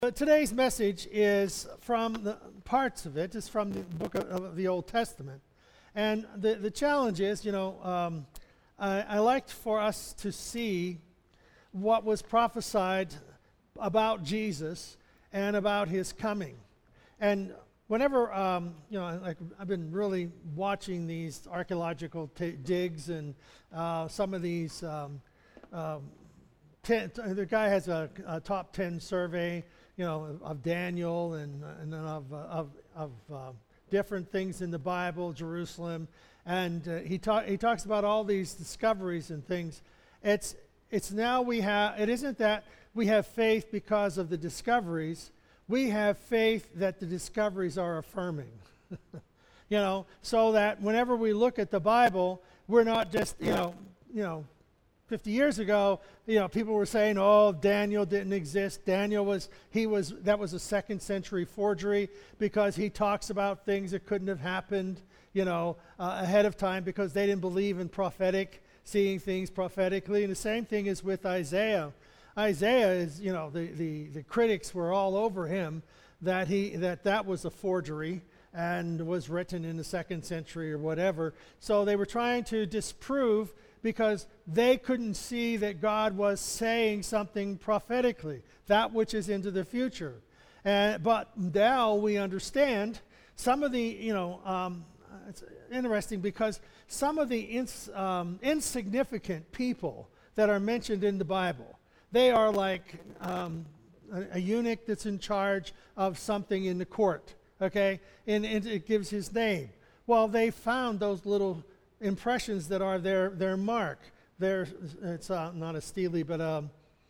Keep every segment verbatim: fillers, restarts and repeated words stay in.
But today's message is from the parts of it is from the book of, of the Old Testament, and the the challenge is, you know, um, I, I liked for us to see what was prophesied about Jesus and about his coming, and whenever um, you know, like I've been really watching these archaeological t- digs and uh, some of these. Um, um, ten, the guy has a, a top ten survey, you know, of, of Daniel and and of uh, of, of uh, different things in the Bible, Jerusalem, and uh, he ta- he talks about all these discoveries and things. It's it's now we have. It isn't that we have faith because of the discoveries. We have faith that the discoveries are affirming. You know, so that whenever we look at the Bible, we're not just, you know, you know, fifty years ago, you know, people were saying, oh, Daniel didn't exist. Daniel was, he was, that was a second century forgery because he talks about things that couldn't have happened, you know, uh, ahead of time because they didn't believe in prophetic, seeing things prophetically. And the same thing is with Isaiah. Isaiah is, you know, the, the, the critics were all over him that he that that was a forgery and was written in the second century or whatever. So they were trying to disprove because they couldn't see that God was saying something prophetically, that which is into the future. And but now we understand some of the, you know, um, it's interesting because some of the ins, um, insignificant people that are mentioned in the Bible, they are like um, a, a eunuch that's in charge of something in the court, okay? And, and it gives his name. Well, they found those little impressions that are their their mark. Their, it's uh, not a stele, but um,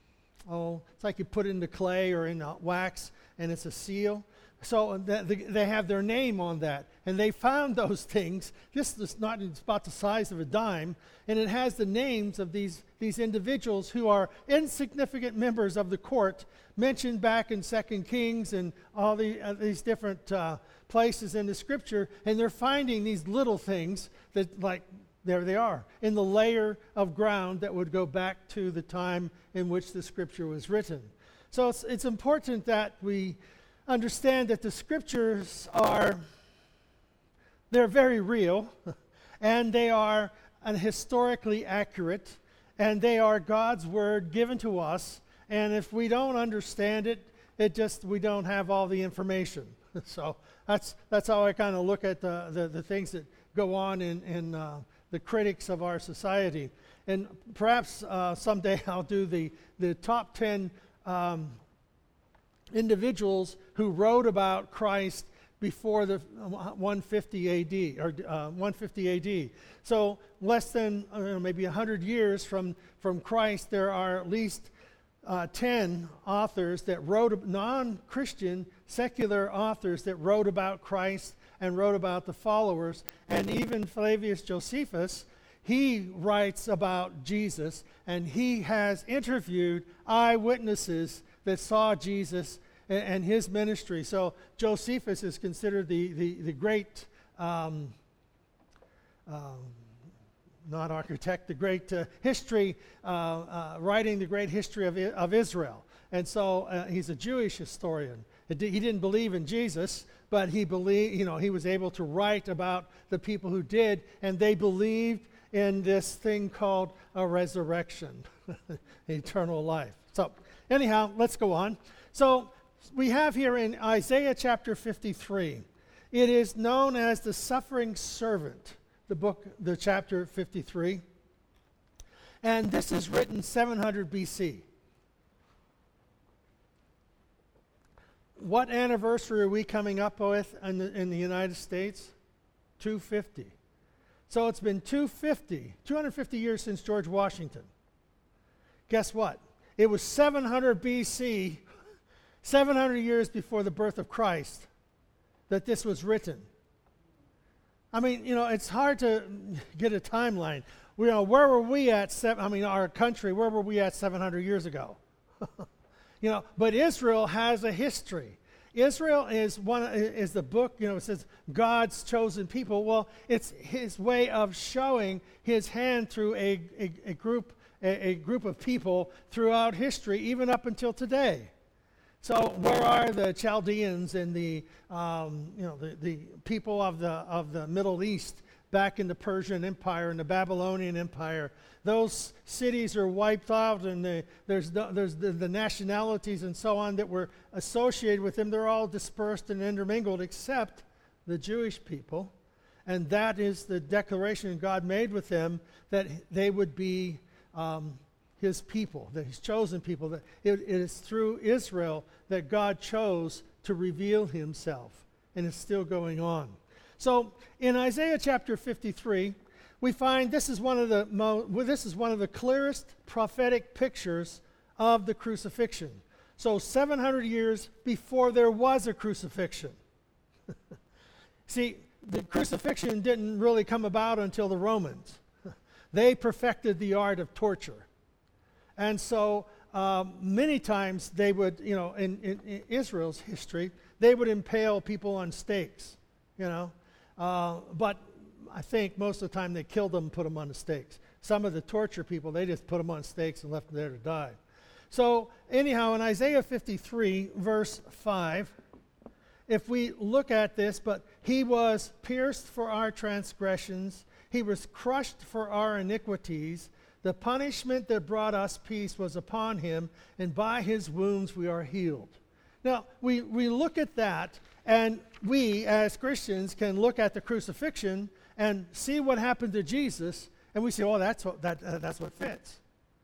oh, it's like you put it into clay or in uh, wax, and it's a seal. So th- th- they have their name on that, and they found those things. This is not, it's about the size of a dime, and it has the names of these these individuals who are insignificant members of the court, mentioned back in Second Kings and all the uh, these different uh, places in the Scripture, and they're finding these little things that, like, there they are in the layer of ground that would go back to the time in which the Scripture was written. So it's it's important that we understand that the Scriptures are, they're very real, and they are uh, historically accurate, and they are God's Word given to us, and if we don't understand it, it just, we don't have all the information. So that's that's how I kind of look at the, the, the things that go on in, in uh, the critics of our society. And perhaps uh, someday I'll do the, the top ten um, individuals who wrote about Christ before the one fifty A D or uh, one fifty A D. So less than uh, maybe one hundred years from, from Christ, there are at least uh, ten authors that wrote, non-Christian, secular authors that wrote about Christ and wrote about the followers. And even Flavius Josephus, he writes about Jesus, and he has interviewed eyewitnesses that saw Jesus and, and his ministry. So Josephus is considered the, the, the great, um, um, not architect, the great uh, history, uh, uh, writing the great history of, I- of Israel. And so uh, he's a Jewish historian. It di- he didn't believe in Jesus, but he believed, you know, he was able to write about the people who did, and they believed in this thing called a resurrection, eternal life. So anyhow, let's go on. So we have here in Isaiah chapter fifty-three, it is known as the suffering servant, the book, the chapter fifty-three. And this is written seven hundred B C. What anniversary are we coming up with in the, in the United States? two fifty. So it's been two fifty, two hundred fifty years since George Washington. Guess what? It was seven hundred B C, seven hundred years before the birth of Christ, that this was written. I mean, you know, it's hard to get a timeline. We, you know, where were we at, seven, I mean, our country, where were we at seven hundred years ago? You know, but Israel has a history. Israel is one is the book, you know, it says God's chosen people. Well, it's his way of showing his hand through a, a, a group a, a group of people throughout history, even up until today. So where are the Chaldeans and the um, you know the, the people of the of the Middle East back in the Persian Empire and the Babylonian Empire? Those cities are wiped out, and the, there's the, there's the, the nationalities and so on that were associated with them. They're all dispersed and intermingled, except the Jewish people, and that is the declaration God made with them that they would be um, His people, that His chosen people. That it, it is through Israel that God chose to reveal Himself, and it's still going on. So in Isaiah chapter fifty-three, we find this is one of the mo- well, this is one of the clearest prophetic pictures of the crucifixion. So seven hundred years before there was a crucifixion. See, the crucifixion didn't really come about until the Romans. They perfected the art of torture. And so um, many times they would, you know, in, in, in Israel's history, they would impale people on stakes, you know. Uh, but I think most of the time they killed them and put them on the stakes. Some of the torture people, they just put them on stakes and left them there to die. So anyhow, in Isaiah fifty-three, verse five, if we look at this, but He was pierced for our transgressions, He was crushed for our iniquities. The punishment that brought us peace was upon Him, and by His wounds we are healed. Now, we, we look at that, and we as Christians can look at the crucifixion and see what happened to Jesus, and we say, oh, that's what, that, uh, that's what fits.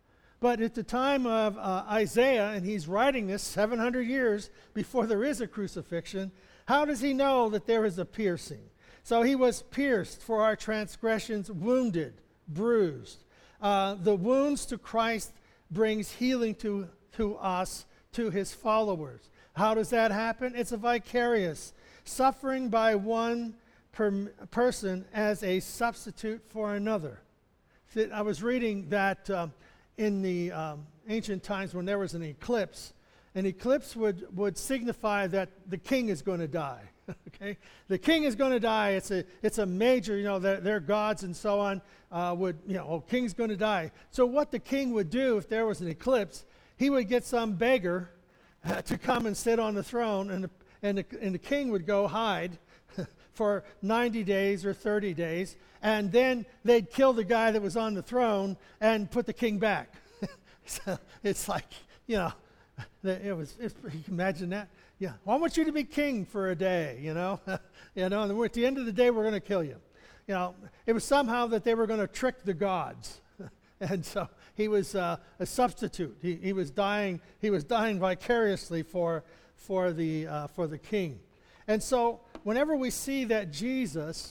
But at the time of uh, Isaiah, and he's writing this seven hundred years before there is a crucifixion, how does he know that there is a piercing? So He was pierced for our transgressions, wounded, bruised. Uh, the wounds to Christ brings healing to, to us, to His followers. How does that happen? It's a vicarious suffering by one per person as a substitute for another. See, I was reading that um, in the um, ancient times when there was an eclipse, an eclipse would, would signify that the king is going to die. Okay, the king is going to die. It's a it's a major, you know, their, their gods and so on uh, would, you know, oh, king's going to die. So what the king would do if there was an eclipse, he would get some beggar uh, to come and sit on the throne, and the, and the, and the king would go hide for ninety days or thirty days, and then they'd kill the guy that was on the throne and put the king back. So it's like, you know, it was. It's, you can imagine that. Yeah, well, I want you to be king for a day, you know. You know, and at the end of the day, we're going to kill you. You know, it was somehow that they were going to trick the gods, and so he was uh, a substitute. He, he was dying. He was dying vicariously for for the uh, for the king, and so whenever we see that Jesus,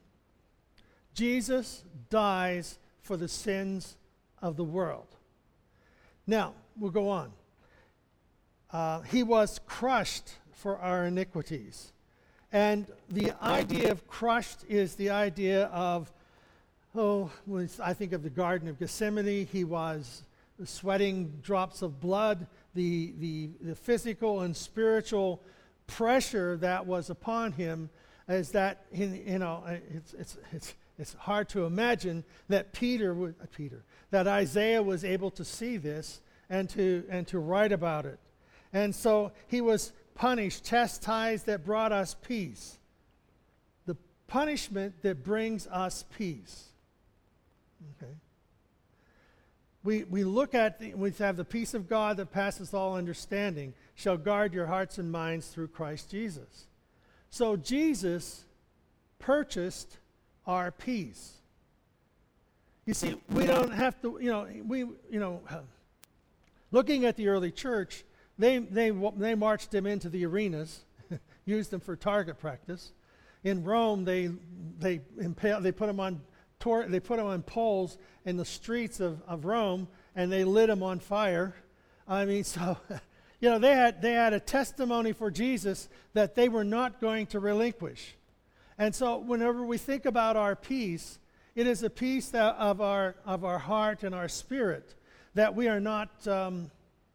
Jesus dies for the sins of the world. Now we'll go on. Uh, he was crushed for our iniquities. And the idea of crushed is the idea of, oh, when I think of the Garden of Gethsemane, he was sweating drops of blood, the, the, the physical and spiritual pressure that was upon him is that, you know, it's, it's, it's, it's hard to imagine that Peter, would, uh, Peter, that Isaiah was able to see this and to, and to write about it. And so he was punished, chastised that brought us peace. The punishment that brings us peace. Okay. We, we look at, the, we have the peace of God that passes all understanding, shall guard your hearts and minds through Christ Jesus. So Jesus purchased our peace. You see, we don't have to, you know, we, you know, uh, looking at the early church, They, they, they marched them into the arenas, used them for target practice. In Rome, they, they, impale, they put them on tor- they put them on poles in the streets of, of Rome, and they lit them on fire. I mean, so, you know, they had, they had a testimony for Jesus that they were not going to relinquish. And so whenever we think about our peace, it is a peace that of, our, of our heart and our spirit, that we are not... Um,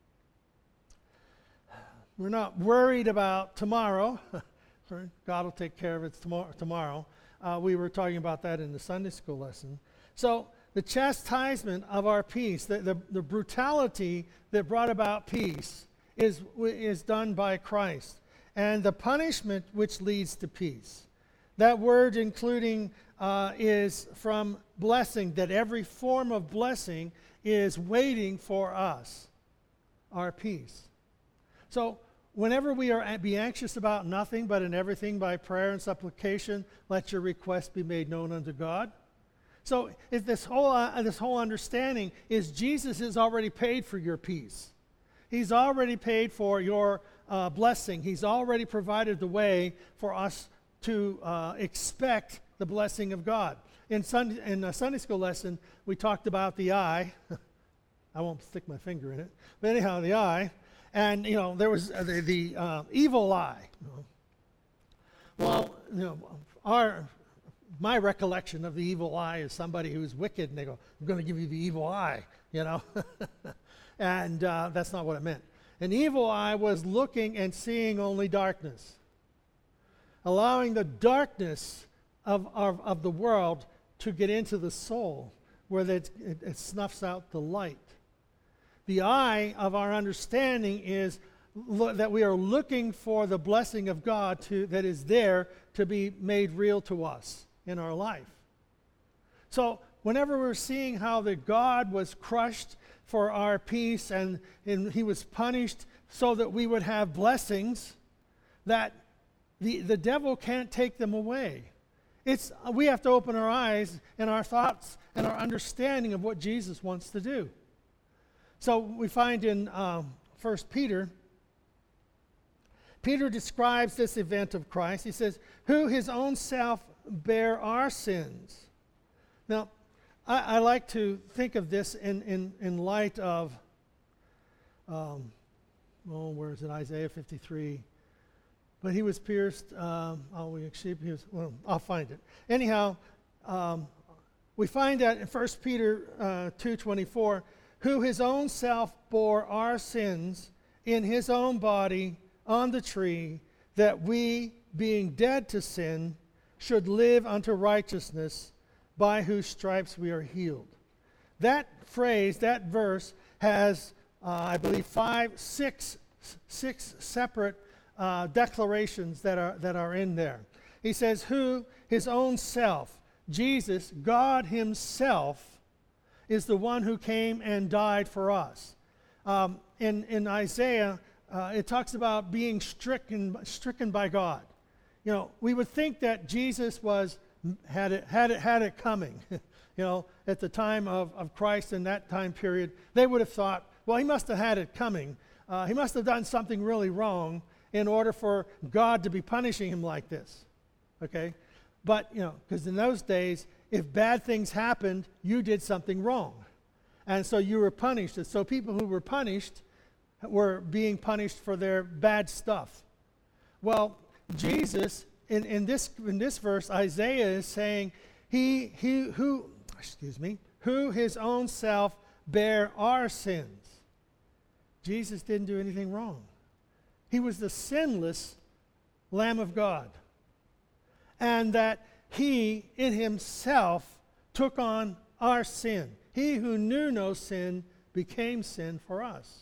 We're not worried about tomorrow. God will take care of it tomorrow. Uh, we were talking about that in the Sunday school lesson. So the chastisement of our peace, the, the, the brutality that brought about peace, is, is done by Christ, and the punishment which leads to peace. That word including uh, is from blessing, that every form of blessing is waiting for us, our peace. So whenever we are be anxious about nothing, but in everything by prayer and supplication, let your requests be made known unto God. So if this whole uh, this whole understanding is Jesus has already paid for your peace. He's already paid for your uh, blessing. He's already provided the way for us to uh, expect the blessing of God. In Sunday, in a Sunday school lesson, we talked about the eye. I won't stick my finger in it, but anyhow, the eye. And, you know, there was uh, the, the uh, evil eye. You know. Well, you know, our, my recollection of the evil eye is somebody who's wicked, and they go, I'm going to give you the evil eye, you know. and uh, that's not what it meant. An evil eye was looking and seeing only darkness, allowing the darkness of, of, of the world to get into the soul, where it, it, it snuffs out the light. The eye of our understanding is lo- that we are looking for the blessing of God to, that is there to be made real to us in our life. So whenever we're seeing how that God was crushed for our peace and, and he was punished so that we would have blessings, that the, the devil can't take them away. It's, we have to open our eyes and our thoughts and our understanding of what Jesus wants to do. So we find in um, First Peter, Peter describes this event of Christ. He says, who his own self bare our sins. Now, I, I like to think of this in, in, in light of, um, oh, where is it, Isaiah fifty-three. But he was pierced, um, oh, we actually, he was, well, I'll find it. Anyhow, um, we find that in First Peter uh, two twenty-four, who his own self bore our sins in his own body on the tree, that we, being dead to sin, should live unto righteousness, by whose stripes we are healed. That phrase, that verse, has, uh, I believe, five, six, six separate uh, declarations that are, that are in there. He says, who his own self, Jesus, God himself, is the one who came and died for us. Um, in, in Isaiah, uh, it talks about being stricken, stricken by God. You know, we would think that Jesus was had it had it had it coming. you know, at the time of, of Christ in that time period, they would have thought, well, he must have had it coming. Uh, he must have done something really wrong in order for God to be punishing him like this. Okay, but you know, because in those days, if bad things happened, you did something wrong. And so you were punished. And so people who were punished were being punished for their bad stuff. Well, Jesus, in, in this in this verse, Isaiah is saying, he, he who, excuse me, who his own self bare our sins. Jesus didn't do anything wrong. He was the sinless Lamb of God. And that he, in himself, took on our sin. He who knew no sin became sin for us.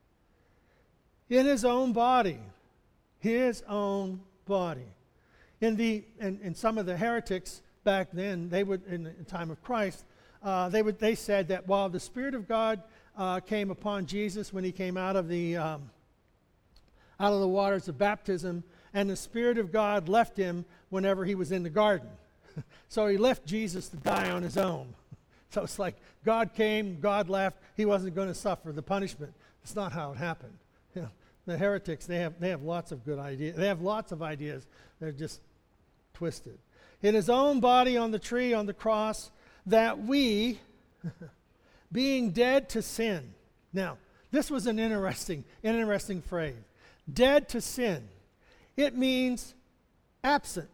In his own body. His own body. In the in, in some of the heretics back then, they would, in the time of Christ, uh, they would they said that while the Spirit of God uh, came upon Jesus when he came out of the um, out of the waters of baptism, and the Spirit of God left him whenever he was in the garden. So he left Jesus to die on his own. So it's like God came, God left, he wasn't going to suffer the punishment. It's not how it happened. You know, the heretics, they have they have lots of good ideas. They have lots of ideas. They're just twisted. In his own body on the tree, on the cross, that we, being dead to sin. Now, this was an interesting, interesting phrase. Dead to sin. It means absent.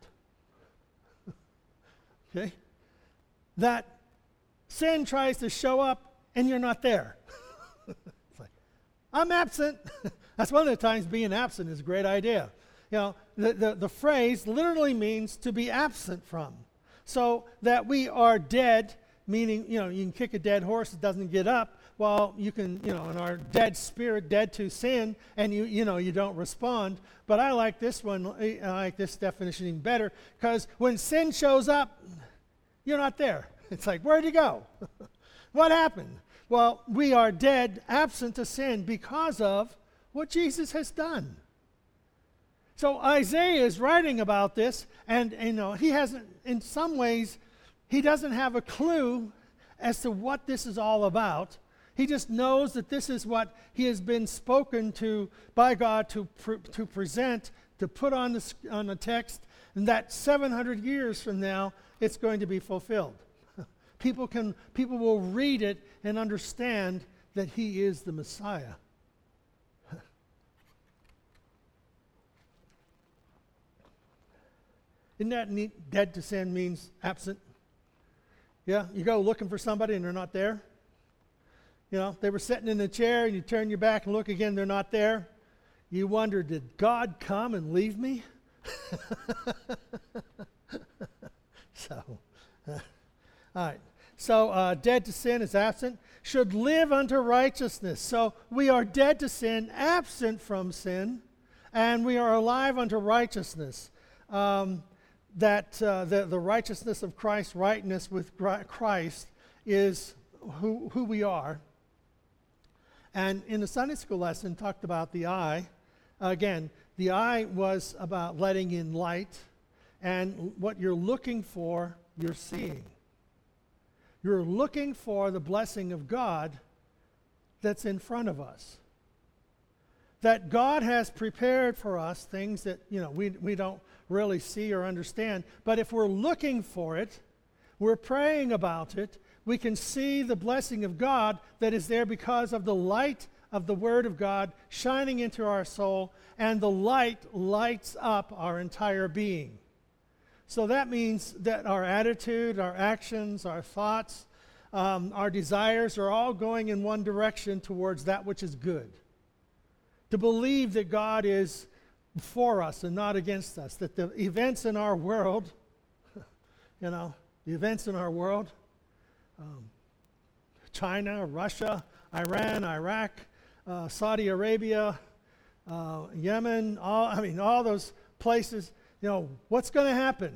Okay? That sin tries to show up and you're not there. It's like, I'm absent. That's one of the times being absent is a great idea. You know, the, the, the phrase literally means to be absent from. So that we are dead, meaning, you know, you can kick a dead horse, it doesn't get up. well, you can, you know, in our dead spirit, dead to sin, and you, you know, you don't respond. But I like this one, I like this definition even better, because when sin shows up, you're not there. It's like, where'd you go? What happened? Well, we are dead, absent to sin, because of what Jesus has done. So Isaiah is writing about this, and, and you know, he hasn't, in some ways, he doesn't have a clue as to what this is all about. He just knows that this is what he has been spoken to by God to pre- to present, to put on the on the text, and that seven hundred years from now, it's going to be fulfilled. People can people will read it and understand that he is the Messiah. Isn't that neat? Dead to sin means absent. Yeah, you go looking for somebody and they're not there. You know, they were sitting in a chair and you turn your back and look again, they're not there. You wonder, did God come and leave me? so, uh, all right. So, uh, dead to sin is absent. Should live unto righteousness. So, we are dead to sin, absent from sin, and we are alive unto righteousness. Um, that uh, the, the righteousness of Christ, rightness with Christ, is who, who we are. And in the Sunday school lesson, talked about the eye. Again, the eye was about letting in light, and what you're looking for, you're seeing. You're looking for the blessing of God that's in front of us. That God has prepared for us things that, you know, we, we don't really see or understand. But if we're looking for it, we're praying about it, we can see the blessing of God that is there because of the light of the Word of God shining into our soul, and the light lights up our entire being. So that means that our attitude, our actions, our thoughts, um, our desires are all going in one direction towards that which is good. To believe that God is for us and not against us, that the events in our world, you know, the events in our world, um, China, Russia, Iran, Iraq, uh, Saudi Arabia, uh, Yemen, all, I mean, all those places, you know, what's going to happen?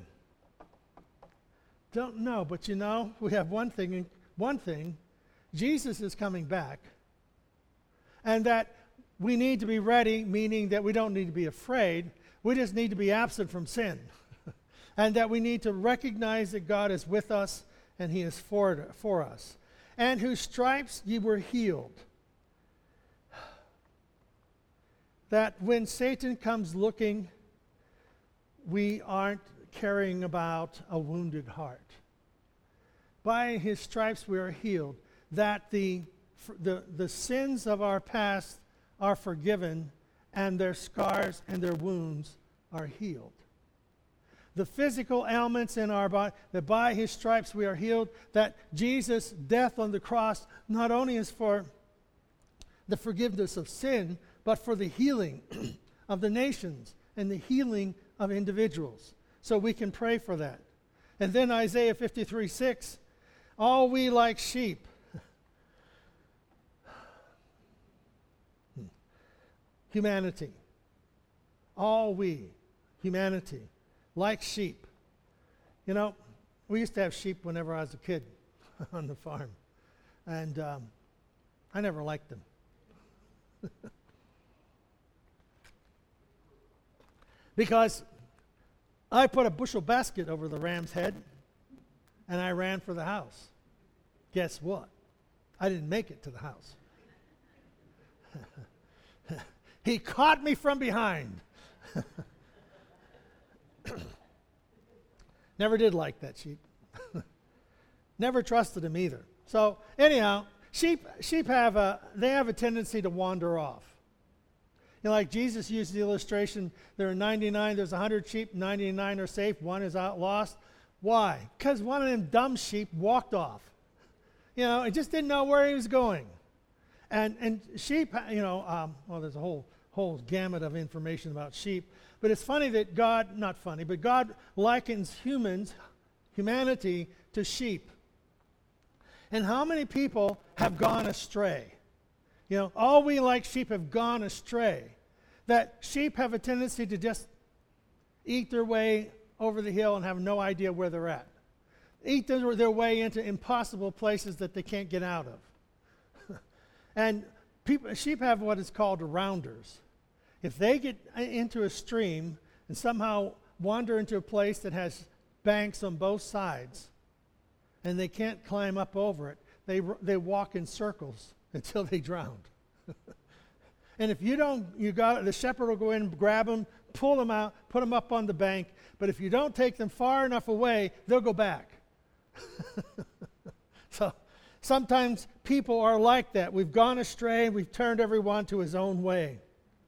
Don't know, but you know, we have one thing, one thing, Jesus is coming back, and that we need to be ready, meaning that we don't need to be afraid, we just need to be absent from sin, and that we need to recognize that God is with us and he is for, for us, and whose stripes ye were healed. That when Satan comes looking, we aren't carrying about a wounded heart. By his stripes we are healed. That the, the, the sins of our past are forgiven, and their scars and their wounds are healed. The physical ailments in our body, that by his stripes we are healed, that Jesus' death on the cross not only is for the forgiveness of sin, but for the healing of the nations and the healing of individuals. So we can pray for that. And then Isaiah fifty-three six, all we like sheep. Humanity. All we, humanity, like sheep. You know, we used to have sheep whenever I was a kid on the farm. And um, I never liked them. Because I put a bushel basket over the ram's head and I ran for the house. Guess what? I didn't make it to the house. He caught me from behind. Never did like that sheep. Never trusted him either. So anyhow, sheep sheep have a they have a tendency to wander off. You know, like Jesus used the illustration, there are ninety-nine, there's one hundred sheep, ninety-nine are safe, one is out lost. Why? Because one of them dumb sheep walked off. You know, it just didn't know where he was going. And and sheep, you know, um, well, there's a whole whole gamut of information about sheep. But it's funny that God, not funny, but God likens humans, humanity, to sheep. And how many people have gone astray? You know, all we like sheep have gone astray. That sheep have a tendency to just eat their way over the hill and have no idea where they're at. Eat their, their way into impossible places that they can't get out of. And people, sheep have what is called rounders. If they get into a stream and somehow wander into a place that has banks on both sides, and they can't climb up over it, they, they walk in circles until they drown. And if you don't, you got the shepherd will go in, grab them, pull them out, put them up on the bank. But if you don't take them far enough away, they'll go back. So sometimes people are like that. We've gone astray, we've turned everyone to his own way.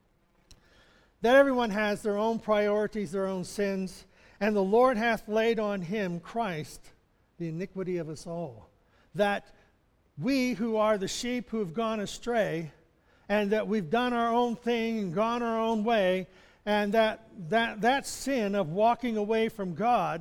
That everyone has their own priorities, their own sins, and the Lord hath laid on him, Christ, the iniquity of us all. That we who are the sheep who have gone astray, and that we've done our own thing and gone our own way, and that that, that sin of walking away from God,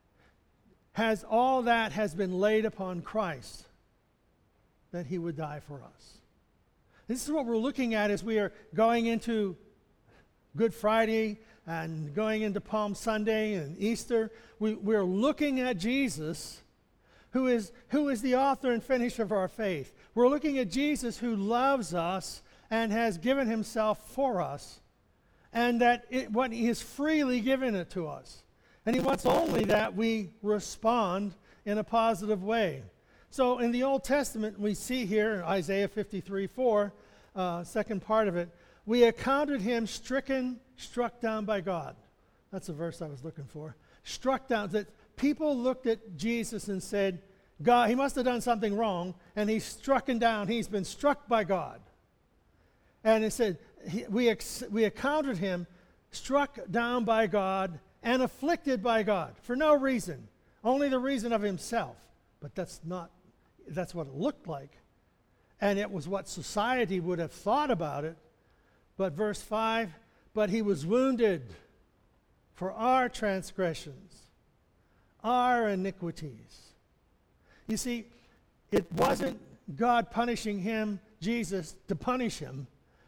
has all that has been laid upon Christ, that he would die for us. This is what we're looking at as we are going into Good Friday and going into Palm Sunday and Easter. We, we're looking at Jesus, who is, who is the author and finisher of our faith. We're looking at Jesus who loves us and has given himself for us, and that it, what he has freely given it to us. And he wants only that we respond in a positive way. So in the Old Testament, we see here, Isaiah fifty-three four, uh, second part of it, we accounted him stricken, struck down by God. That's the verse I was looking for. Struck down, that people looked at Jesus and said, God, he must have done something wrong, and he's struck down. He's been struck by God. And it said, he, we, ex, we accounted him struck down by God and afflicted by God for no reason, only the reason of himself. But that's not, that's what it looked like. And it was what society would have thought about it. But verse five, but he was wounded for our transgressions, our iniquities. You see, it wasn't God punishing him, Jesus, to punish him.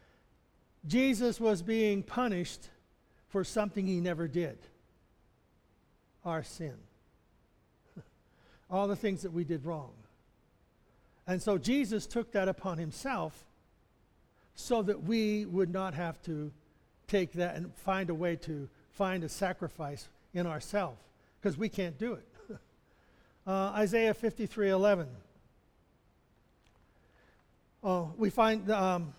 Jesus was being punished for something he never did. Our sin. All the things that we did wrong. And so Jesus took that upon himself so that we would not have to take that and find a way to find a sacrifice in ourselves, because we can't do it. uh, Isaiah fifty-three eleven. Oh, we find... Um,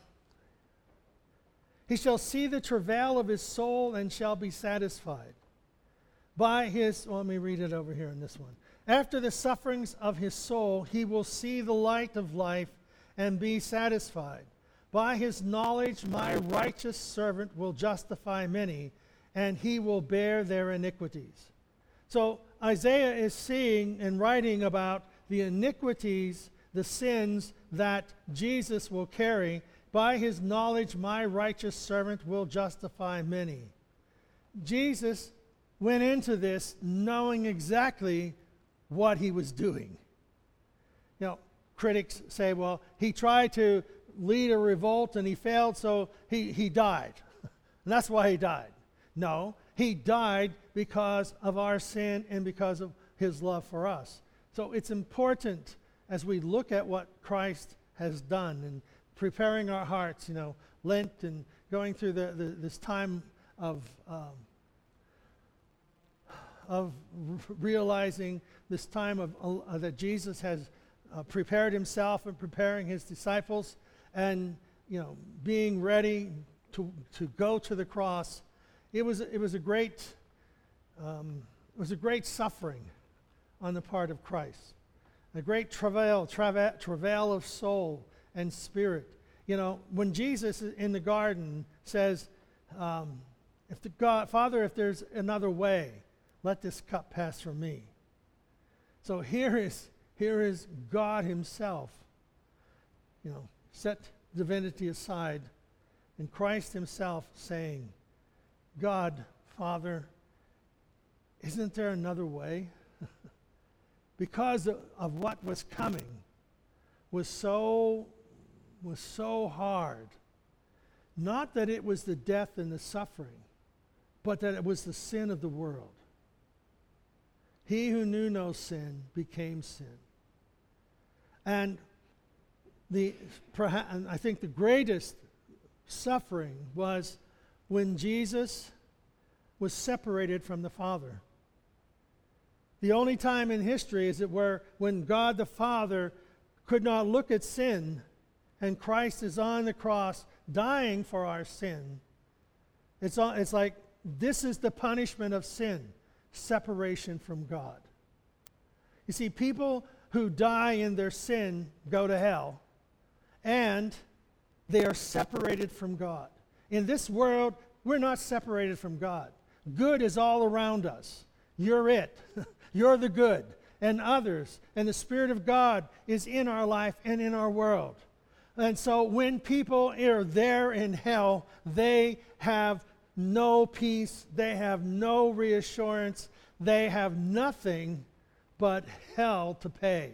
He shall see the travail of his soul and shall be satisfied. By his, well, let me read it over here in this one. After the sufferings of his soul, he will see the light of life and be satisfied. By his knowledge, my righteous servant will justify many, and he will bear their iniquities. So Isaiah is seeing and writing about the iniquities, the sins that Jesus will carry. By his knowledge, my righteous servant will justify many. Jesus went into this knowing exactly what he was doing. You know, critics say, well, he tried to lead a revolt and he failed, so he, he died. And that's why he died. No, he died because of our sin and because of his love for us. So it's important as we look at what Christ has done and preparing our hearts, you know, Lent and going through the, the, this time of um, of r- realizing this time of uh, that Jesus has uh, prepared himself and preparing his disciples, and you know, being ready to to go to the cross. It was it was a great um, it was a great suffering on the part of Christ, a great travail, trava- travail of soul and spirit. You know, when Jesus in the garden says, um, if the God, Father, if there's another way, let this cup pass from me. So here is, here is God himself, you know, set divinity aside, and Christ himself saying, God, Father, isn't there another way? Because of, of what was coming, was so was so hard. Not that it was the death and the suffering, but that it was the sin of the world. He who knew no sin became sin. And the perhaps, and I think the greatest suffering was when Jesus was separated from the Father. The only time in history is it where when God the Father could not look at sin, and Christ is on the cross dying for our sin. It's, all, it's like this is the punishment of sin, separation from God. You see, people who die in their sin go to hell, and they are separated from God. In this world, we're not separated from God. Good is all around us. You're it. You're the good. And others. And the Spirit of God is in our life and in our world. And so when people are there in hell, they have no peace. They have no reassurance. They have nothing but hell to pay.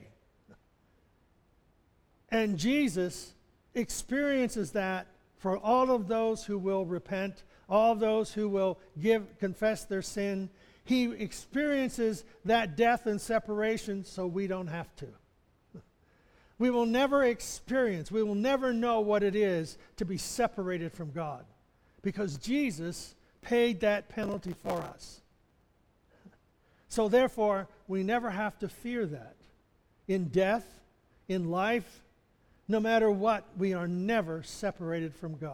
And Jesus experiences that for all of those who will repent, all those who will give, confess their sin. He experiences that death and separation so we don't have to. We will never experience, we will never know what it is to be separated from God because Jesus paid that penalty for us. So therefore, we never have to fear that. In death, in life, no matter what, we are never separated from God.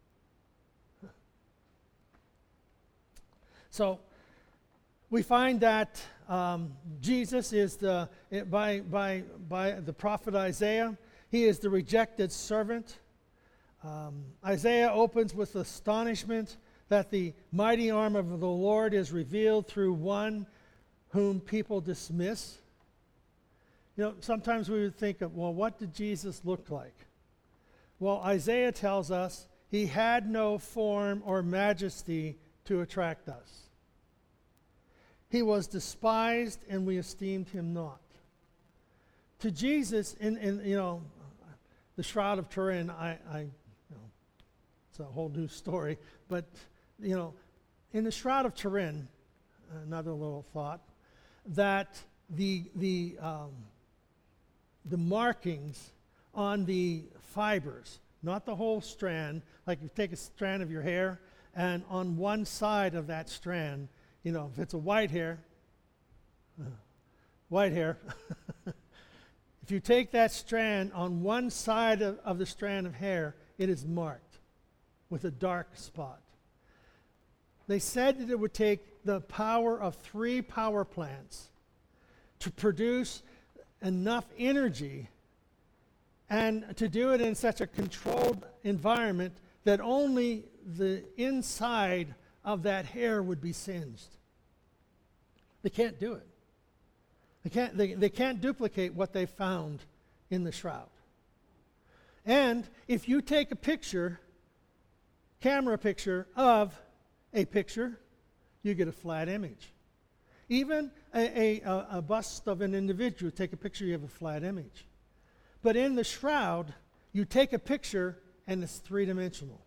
So we find that um, Jesus is the, it, by, by, by the prophet Isaiah, he is the rejected servant. Um, Isaiah opens with astonishment that the mighty arm of the Lord is revealed through one whom people dismiss. You know, sometimes we would think of, well, what did Jesus look like? Well, Isaiah tells us he had no form or majesty to attract us. He was despised, and we esteemed him not. To Jesus, in, in you know, the Shroud of Turin, I, I, you know, it's a whole new story. But you know, in the Shroud of Turin, another little thought, that the the um, the markings on the fibers, not the whole strand, like you take a strand of your hair, and on one side of that strand. You know, if it's a white hair, uh, white hair, if you take that strand on one side of, of the strand of hair, it is marked with a dark spot. They said that it would take the power of three power plants to produce enough energy and to do it in such a controlled environment that only the inside of that hair would be singed. They can't do it. They can't, they, they can't duplicate what they found in the shroud. And if you take a picture, camera picture of a picture, you get a flat image. Even a, a, a bust of an individual, take a picture, you have a flat image. But in the shroud, you take a picture and it's three-dimensional.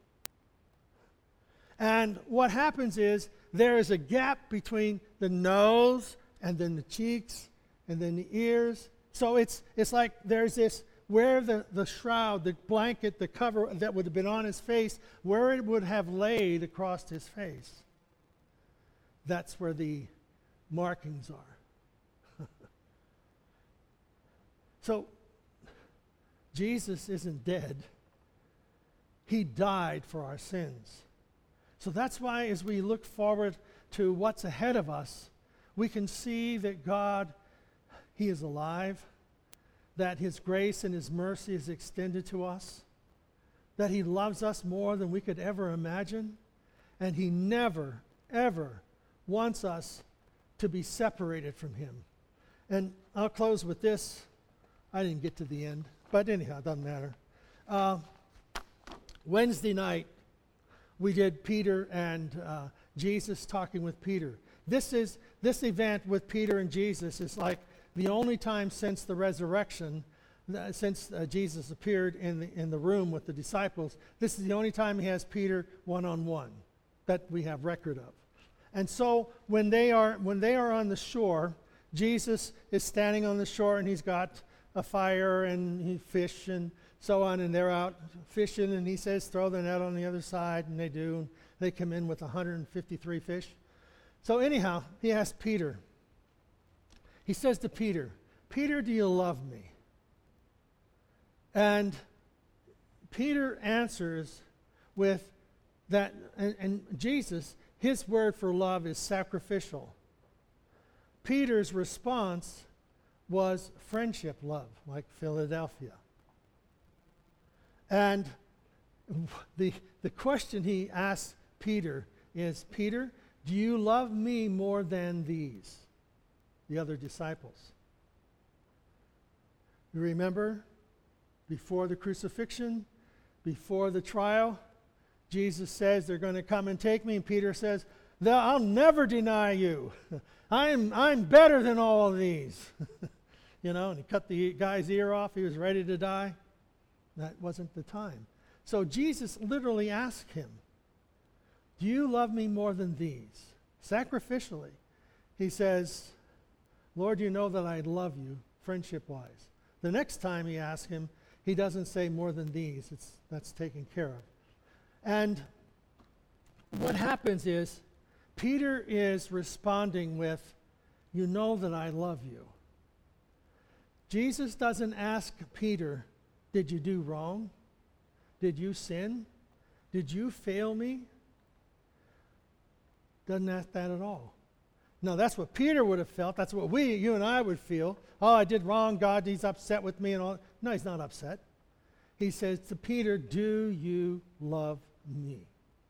And what happens is there is a gap between the nose and then the cheeks and then the ears. So it's it's like there's this, where the, the shroud, the blanket, the cover that would have been on his face, where it would have laid across his face. That's where the markings are. So Jesus isn't dead. He died for our sins. So that's why as we look forward to what's ahead of us, we can see that God, he is alive, that his grace and his mercy is extended to us, that he loves us more than we could ever imagine, and he never, ever wants us to be separated from him. And I'll close with this. I didn't get to the end, but anyhow, it doesn't matter. Uh, Wednesday night, we did Peter and uh, Jesus talking with Peter. This is this event with Peter and Jesus is like the only time since the resurrection th- since uh, Jesus appeared in the, in the room with the disciples, this is the only time he has Peter one-on-one that we have record of. And so when they are when they are on the shore, Jesus is standing on the shore, and he's got a fire and he fish and so on, and they're out fishing, and he says, throw the net on the other side, and they do. And they come in with one hundred fifty-three fish. So anyhow, he asks Peter. He says to Peter, Peter, do you love me? And Peter answers with that, and, and Jesus, his word for love is sacrificial. Peter's response was friendship love, like Philadelphia. And the, the question he asks Peter is, Peter, do you love me more than these, the other disciples? You remember, before the crucifixion, before the trial, Jesus says they're going to come and take me, and Peter says, I'll never deny you. I'm, I'm better than all of these. You know, and he cut the guy's ear off. He was ready to die. That wasn't the time. So Jesus literally asked him, do you love me more than these? Sacrificially. He says, Lord, you know that I love you, friendship-wise. The next time he asks him, he doesn't say more than these. It's, that's taken care of. And what happens is, Peter is responding with, you know that I love you. Jesus doesn't ask Peter, did you do wrong? Did you sin? Did you fail me? Doesn't ask that at all. No, that's what Peter would have felt. That's what we, you and I would feel. Oh, I did wrong. God, he's upset with me and all. No, he's not upset. He says to Peter, do you love me?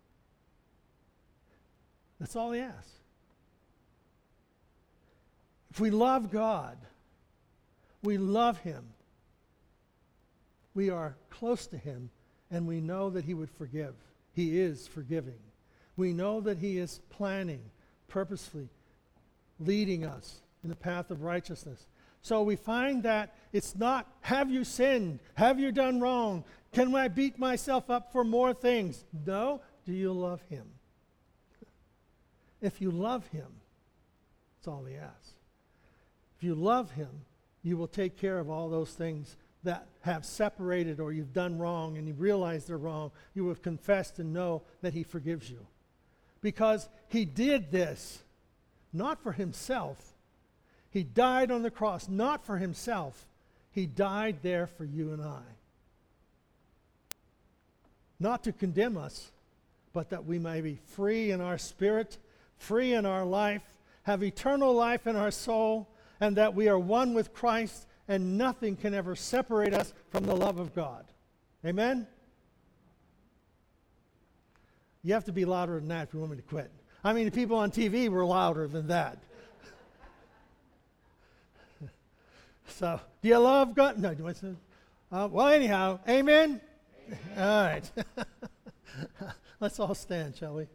That's all he asks. If we love God, we love him, we are close to him, and we know that he would forgive. He is forgiving. We know that he is planning, purposefully leading us in the path of righteousness. So we find that it's not, have you sinned? Have you done wrong? Can I beat myself up for more things? No. Do you love him? If you love him, that's all he asks. If you love him, you will take care of all those things that have separated or you've done wrong and you realize they're wrong. You have confessed and know that he forgives you. Because he did this not for himself. He died on the cross not for himself. He died there for you and I. Not to condemn us, but that we may be free in our spirit, free in our life, have eternal life in our soul, and that we are one with Christ, and nothing can ever separate us from the love of God. Amen? You have to be louder than that if you want me to quit. I mean, the people on T V were louder than that. So, do you love God? No, do I say? Uh, well, anyhow, amen? Amen. All right. Let's all stand, shall we?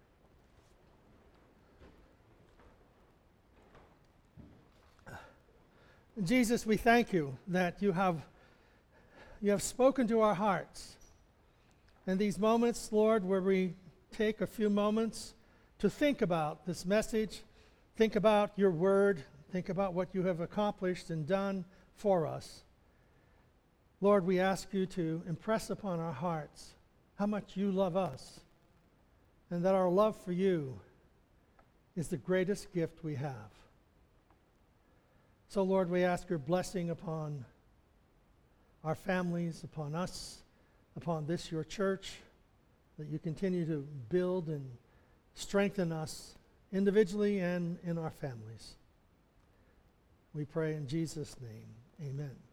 Jesus, we thank you that you have you have spoken to our hearts. And these moments, Lord, where we take a few moments to think about this message, think about your word, think about what you have accomplished and done for us. Lord, we ask you to impress upon our hearts how much you love us, and that our love for you is the greatest gift we have. So, Lord, we ask your blessing upon our families, upon us, upon this, your church, that you continue to build and strengthen us individually and in our families. We pray in Jesus' name. Amen.